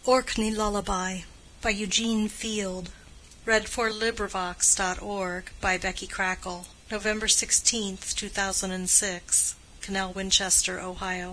Orkney Lullaby by Eugene Field. LibriVox.org by Becky Crackle. November 16th, 2006. Canal Winchester, Ohio.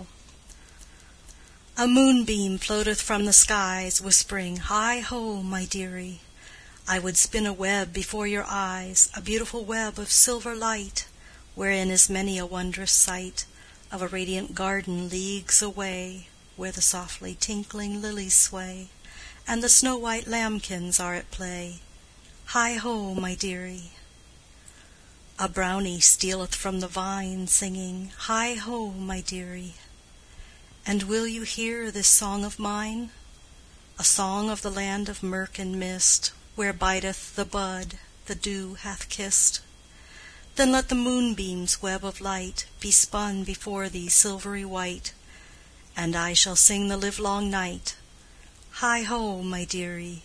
A moonbeam floateth from the skies, whispering, "Hi ho, my dearie! I would spin a web before your eyes, a beautiful web of silver light, wherein is many a wondrous sight of a radiant garden leagues away, where the softly tinkling lilies sway, and the snow-white lambkins are at play. Hi ho, my dearie!" A brownie stealeth from the vine, singing, "Hi ho, my dearie!" And will you hear this song of mine? A song of the land of murk and mist, where bideth the bud the dew hath kissed? Then let the moonbeam's web of light be spun before thee silvery white, and I shall sing the livelong night, "Hi ho, my dearie!"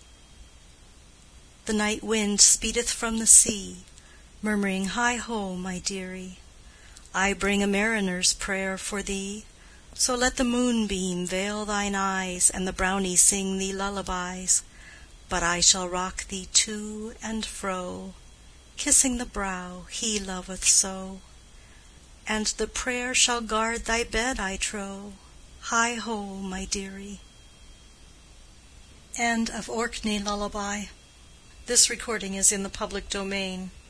The night wind speedeth from the sea, murmuring, "Hi ho, my dearie!" I bring a mariner's prayer for thee, so let the moonbeam veil thine eyes, and the brownie sing thee lullabies, but I shall rock thee to and fro, kissing the brow he loveth so, and the prayer shall guard thy bed, I trow. Hi ho, my dearie! End of Orkney Lullaby. This recording is in the public domain.